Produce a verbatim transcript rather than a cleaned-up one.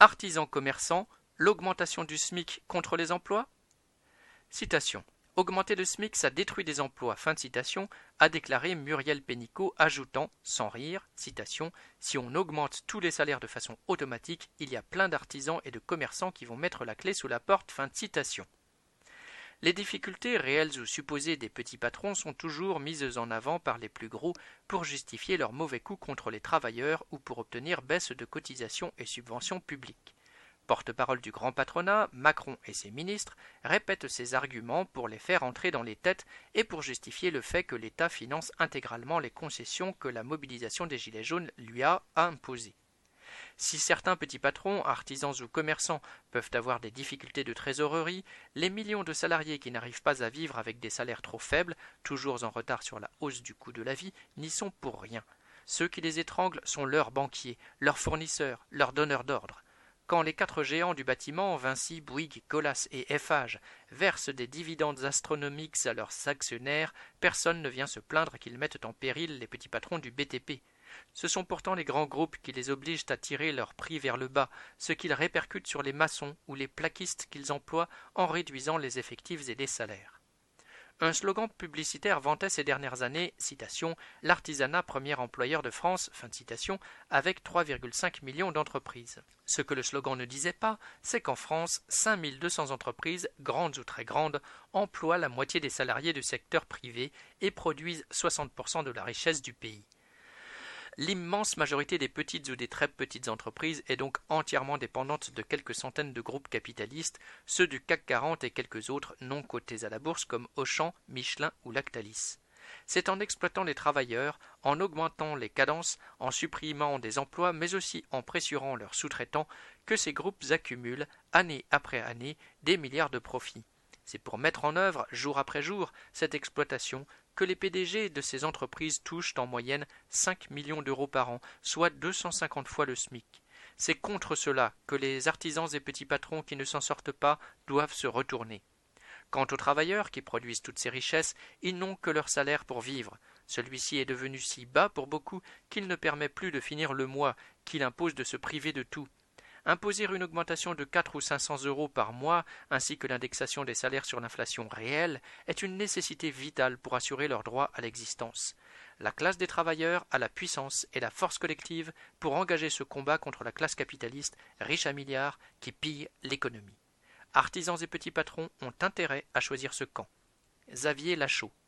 Artisans commerçants, l'augmentation du SMIC contre les emplois? Citation. Augmenter le SMIC, ça détruit des emplois. Fin de citation, a déclaré Muriel Pénicaud, ajoutant, sans rire, citation, si on augmente tous les salaires de façon automatique, il y a plein d'artisans et de commerçants qui vont mettre la clé sous la porte. Fin de citation. Les difficultés réelles ou supposées des petits patrons sont toujours mises en avant par les plus gros pour justifier leurs mauvais coups contre les travailleurs ou pour obtenir baisse de cotisations et subventions publiques. Porte-parole du grand patronat, Macron et ses ministres répètent ces arguments pour les faire entrer dans les têtes et pour justifier le fait que l'État finance intégralement les concessions que la mobilisation des Gilets jaunes lui a imposées. Si certains petits patrons, artisans ou commerçants peuvent avoir des difficultés de trésorerie, les millions de salariés qui n'arrivent pas à vivre avec des salaires trop faibles, toujours en retard sur la hausse du coût de la vie, n'y sont pour rien. Ceux qui les étranglent sont leurs banquiers, leurs fournisseurs, leurs donneurs d'ordre. Quand les quatre géants du bâtiment, Vinci, Bouygues, Colas et Eiffage, versent des dividendes astronomiques à leurs actionnaires, personne ne vient se plaindre qu'ils mettent en péril les petits patrons du B T P. Ce sont pourtant les grands groupes qui les obligent à tirer leurs prix vers le bas, ce qu'ils répercutent sur les maçons ou les plaquistes qu'ils emploient en réduisant les effectifs et les salaires. Un slogan publicitaire vantait ces dernières années, citation, « l'artisanat premier employeur de France », fin de citation, avec trois virgule cinq millions d'entreprises. Ce que le slogan ne disait pas, c'est qu'en France, cinq mille deux cents entreprises, grandes ou très grandes, emploient la moitié des salariés du secteur privé et produisent soixante pour cent de la richesse du pays. L'immense majorité des petites ou des très petites entreprises est donc entièrement dépendante de quelques centaines de groupes capitalistes, ceux du C A C quarante et quelques autres non cotés à la bourse comme Auchan, Michelin ou Lactalis. C'est en exploitant les travailleurs, en augmentant les cadences, en supprimant des emplois, mais aussi en pressurant leurs sous-traitants, que ces groupes accumulent, année après année, des milliards de profits. C'est pour mettre en œuvre, jour après jour, cette exploitation que les P D G de ces entreprises touchent en moyenne cinq millions d'euros par an, soit deux cent cinquante fois le SMIC. C'est contre cela que les artisans et petits patrons qui ne s'en sortent pas doivent se retourner. Quant aux travailleurs qui produisent toutes ces richesses, ils n'ont que leur salaire pour vivre. Celui-ci est devenu si bas pour beaucoup qu'il ne permet plus de finir le mois, qu'il impose de se priver de tout. Imposer une augmentation de quatre ou cinq cents euros par mois, ainsi que l'indexation des salaires sur l'inflation réelle, est une nécessité vitale pour assurer leur droit à l'existence. La classe des travailleurs a la puissance et la force collective pour engager ce combat contre la classe capitaliste, riche à milliards, qui pille l'économie. Artisans et petits patrons ont intérêt à choisir ce camp. Xavier Lachaud.